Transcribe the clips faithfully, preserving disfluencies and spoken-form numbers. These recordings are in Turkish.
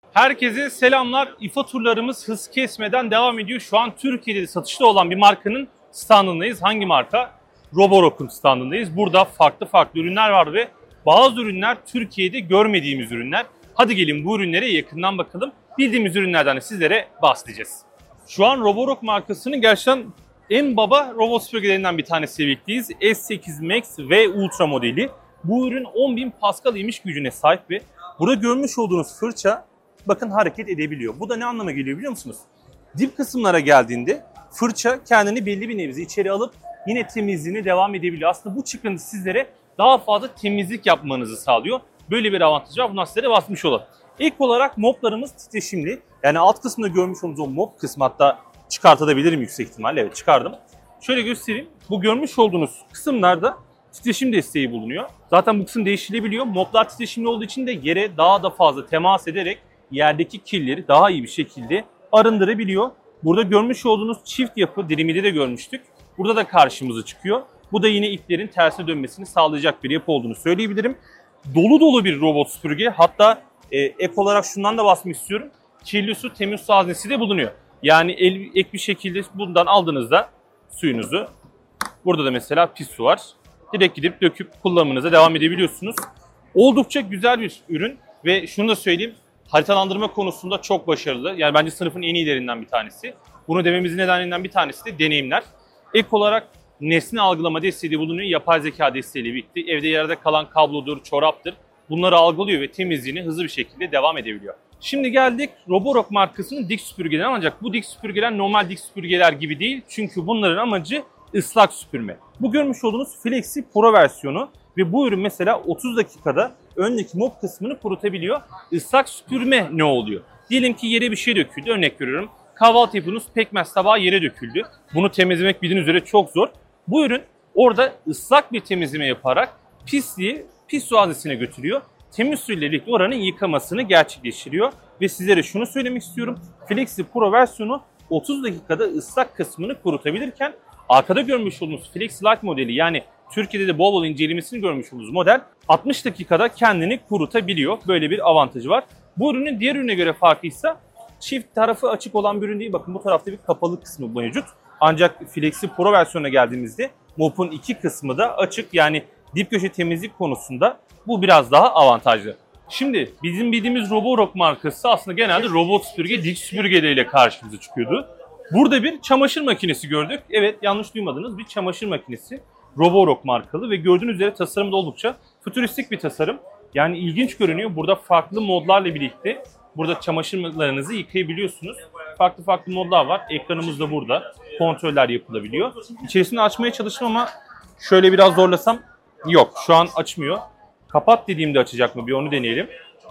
Herkese selamlar. İFA turlarımız hız kesmeden devam ediyor. Şu an Türkiye'de satışta olan bir markanın standındayız. Hangi marka? Roborock'un standındayız. Burada farklı farklı ürünler var ve bazı ürünler Türkiye'de görmediğimiz ürünler. Hadi gelin bu ürünlere yakından bakalım. Bildiğimiz ürünlerden de sizlere bahsedeceğiz. Şu an Roborock markasının gerçekten en baba robot süpürgelerinden bir tanesi birlikteyiz. S sekiz Max ve Ultra modeli. Bu ürün on bin Pascal imiş gücüne sahip ve burada görmüş olduğunuz fırça bakın hareket edebiliyor. Bu da ne anlama geliyor biliyor musunuz? Dip kısımlara geldiğinde fırça kendini belli bir nebze içeri alıp yine temizliğine devam edebiliyor. Aslında bu çıkıntı sizlere daha fazla temizlik yapmanızı sağlıyor. Böyle bir avantajı var. Bundan sizlere bahsetmiş olalım. İlk olarak moplarımız titreşimli. Yani alt kısmında görmüş olduğunuz o mop kısmı, hatta çıkartabilirim yüksek ihtimalle. Evet, çıkardım. Şöyle göstereyim. Bu görmüş olduğunuz kısımlarda titreşim desteği bulunuyor. Zaten bu kısım değiştirilebiliyor. Moplar titreşimli olduğu için de yere daha da fazla temas ederek yerdeki kirleri daha iyi bir şekilde arındırabiliyor. Burada görmüş olduğunuz çift yapı dilimide de görmüştük. Burada da karşımıza çıkıyor. Bu da yine iplerin tersine dönmesini sağlayacak bir yapı olduğunu söyleyebilirim. Dolu dolu bir robot süpürge. Hatta e, ek olarak şundan da bahsetmek istiyorum. Kirli su, temiz su haznesi de bulunuyor. Yani el, ek bir şekilde bundan aldığınızda suyunuzu, burada da mesela pis su var, direkt gidip döküp kullanımınıza devam edebiliyorsunuz. Oldukça güzel bir ürün ve şunu da söyleyeyim. Haritalandırma konusunda çok başarılı. Yani bence sınıfın en iyilerinden bir tanesi. Bunu dememizin nedenlerinden bir tanesi de deneyimler. Ek olarak nesne algılama desteği de bulunuyor. Yapay zeka desteğiyle birlikte evde yerde kalan kablodur, çoraptır. Bunları algılıyor ve temizliğini hızlı bir şekilde devam edebiliyor. Şimdi geldik Roborock markasının dik süpürgelerine, ancak bu dik süpürgeler normal dik süpürgeler gibi değil. Çünkü bunların amacı ıslak süpürme. Bu görmüş olduğunuz Flexi Pro versiyonu ve bu ürün mesela otuz dakikada öndeki mop kısmını kurutabiliyor. Islak süpürme ne oluyor? Diyelim ki yere bir şey döküldü, örnek veriyorum. Kahvaltı yapıyorsunuz, pekmez tabağı yere döküldü. Bunu temizlemek bildiğiniz üzere çok zor. Bu ürün orada ıslak bir temizleme yaparak pisliği pis su haznesine götürüyor. Temiz su ile birlikte oranın yıkamasını gerçekleştiriyor. Ve sizlere şunu söylemek istiyorum. Flexi Pro versiyonu otuz dakikada ıslak kısmını kurutabilirken arkada görmüş olduğunuz Flexi Light modeli, yani Türkiye'de de bol bol incelemesini görmüş olduğunuz model altmış dakikada kendini kurutabiliyor. Böyle bir avantajı var. Bu ürünün diğer ürüne göre farkı ise çift tarafı açık olan bir ürün değil. Bakın bu tarafta bir kapalı kısmı mevcut. Ancak Flexi Pro versiyonuna geldiğimizde mop'un iki kısmı da açık. Yani dip köşe temizlik konusunda bu biraz daha avantajlı. Şimdi bizim bildiğimiz Roborock markası aslında genelde robot süpürge, dik süpürgeleriyle karşımıza çıkıyordu. Burada bir çamaşır makinesi gördük. Evet, yanlış duymadınız, bir çamaşır makinesi. Roborock markalı ve gördüğünüz üzere tasarımı da oldukça fütüristik bir tasarım. Yani ilginç görünüyor. Burada farklı modlarla birlikte burada çamaşırlarınızı yıkayabiliyorsunuz. Farklı farklı modlar var. Ekranımız da burada. Kontroller yapılabiliyor. İçerisini açmaya çalıştım ama şöyle biraz zorlasam yok. Şu an açmıyor. Kapat dediğimde açacak mı? Bir onu deneyelim.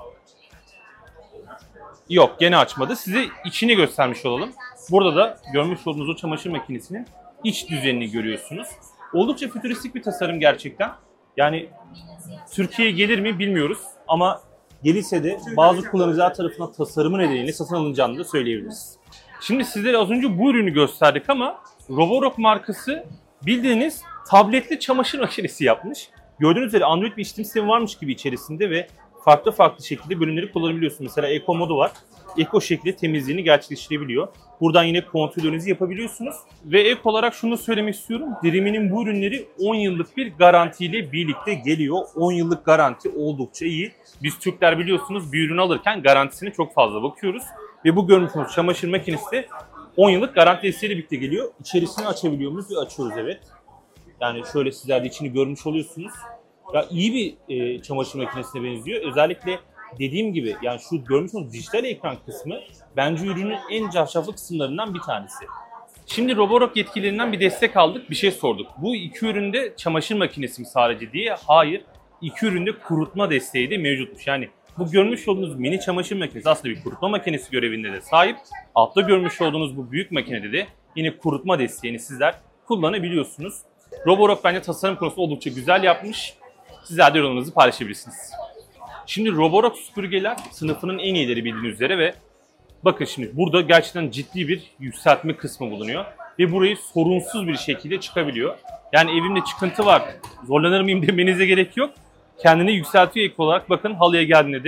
Yok, gene açmadı. Size içini göstermiş olalım. Burada da görmüş olduğunuz o çamaşır makinesinin iç düzenini görüyorsunuz. Oldukça fütüristik bir tasarım gerçekten. Yani Türkiye'ye gelir mi bilmiyoruz ama gelirse de bazı kullanıcılar tarafından tasarımı nedeniyle satın alınacağını da söyleyebiliriz. Şimdi sizlere az önce bu ürünü gösterdik ama Roborock markası bildiğiniz tabletli çamaşır makinesi yapmış. Gördüğünüz üzere Android bir işletim sistemi varmış gibi içerisinde ve farklı farklı şekilde bölümleri kullanabiliyorsunuz. Mesela Eco modu var. Eco şekilde temizliğini gerçekleştirebiliyor. Buradan yine kontrolünüzü yapabiliyorsunuz. Ve ek olarak şunu söylemek istiyorum. Diriminin bu ürünleri on yıllık bir garantiyle birlikte geliyor. on yıllık garanti oldukça iyi. Biz Türkler biliyorsunuz bir ürün alırken garantisine çok fazla bakıyoruz. Ve bu görmüş olduğunuz çamaşır makinesi de on yıllık garanti desteğiyle birlikte geliyor. İçerisini açabiliyor muyuz? Açıyoruz, evet. Yani şöyle sizler de içini görmüş oluyorsunuz. Ya iyi bir e, çamaşır makinesine benziyor. Özellikle dediğim gibi yani şu görmüş olduğunuz dijital ekran kısmı bence ürünün en cafcaflı kısımlarından bir tanesi. Şimdi Roborock yetkililerinden bir destek aldık, bir şey sorduk. Bu iki üründe çamaşır makinesi mi sadece diye. Hayır, iki üründe kurutma desteği de mevcutmuş. Yani bu görmüş olduğunuz mini çamaşır makinesi aslında bir kurutma makinesi görevinde de sahip. Altta görmüş olduğunuz bu büyük makinede de yine kurutma desteğini sizler kullanabiliyorsunuz. Roborock bence tasarım konusunda oldukça güzel yapmış. Sizler de yorumlarınızı paylaşabilirsiniz. Şimdi Roborock süpürgeler sınıfının en iyileri bildiğiniz üzere ve bakın şimdi burada gerçekten ciddi bir yükseltme kısmı bulunuyor. Ve burayı sorunsuz bir şekilde çıkabiliyor. Yani evimde çıkıntı var, zorlanır mıyım demenize gerek yok. Kendini yükseltiyor ek olarak. Bakın halıya geldiğinde de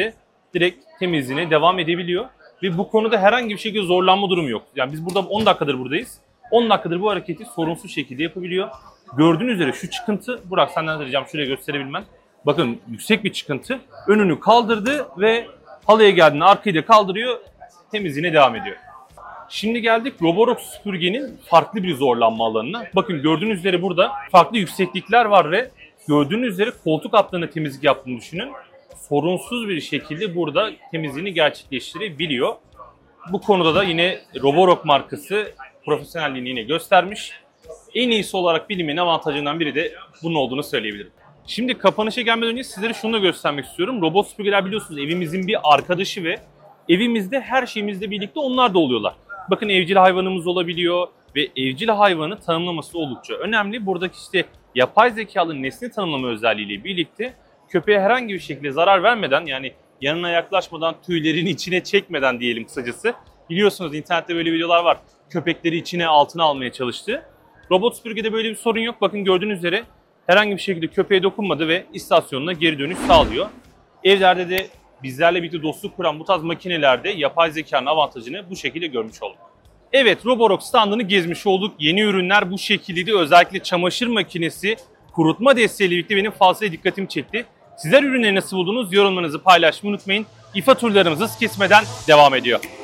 direkt temizliğine devam edebiliyor. Ve bu konuda herhangi bir şekilde zorlanma durumu yok. Yani biz burada on dakikadır buradayız. on dakikadır bu hareketi sorunsuz şekilde yapabiliyor. Gördüğünüz üzere şu çıkıntı, Burak senden de ricam şuraya gösterebilmen. Bakın yüksek bir çıkıntı. Önünü kaldırdı ve halıya geldiğinde arkayı da kaldırıyor. Temizliğine devam ediyor. Şimdi geldik Roborock süpürgenin farklı bir zorlanma alanına. Bakın gördüğünüz üzere burada farklı yükseklikler var ve gördüğünüz üzere koltuk altlarına temizlik yaptığını düşünün. Sorunsuz bir şekilde burada temizliğini gerçekleştirebiliyor. Bu konuda da yine Roborock markası profesyonelliğini yine göstermiş. En iyisi olarak bilimin avantajından biri de bunun olduğunu söyleyebilirim. Şimdi kapanışa gelmeden önce sizlere şunu da göstermek istiyorum. Robot süpürgeler biliyorsunuz evimizin bir arkadaşı ve evimizde her şeyimizle birlikte onlar da oluyorlar. Bakın evcil hayvanımız olabiliyor ve evcil hayvanı tanımlaması oldukça önemli. Buradaki işte yapay zekalı nesne tanımlama özelliğiyle birlikte köpeğe herhangi bir şekilde zarar vermeden, yani yanına yaklaşmadan, tüylerini içine çekmeden diyelim kısacası. Biliyorsunuz internette böyle videolar var. Köpekleri içine, altına almaya çalıştığı. Robot süpürgede böyle bir sorun yok. Bakın gördüğünüz üzere herhangi bir şekilde köpeğe dokunmadı ve istasyonuna geri dönüş sağlıyor. Evlerde de bizlerle birlikte dostluk kuran bu tarz makinelerde yapay zekanın avantajını bu şekilde görmüş olduk. Evet, Roborock standını gezmiş olduk. Yeni ürünler bu şekilde, özellikle çamaşır makinesi, kurutma desteğiyle birlikte benim fazla dikkatimi çekti. Sizler ürünleri nasıl buldunuz? Yorumlarınızı paylaşmayı unutmayın. İFA turlarımız hız kesmeden devam ediyor.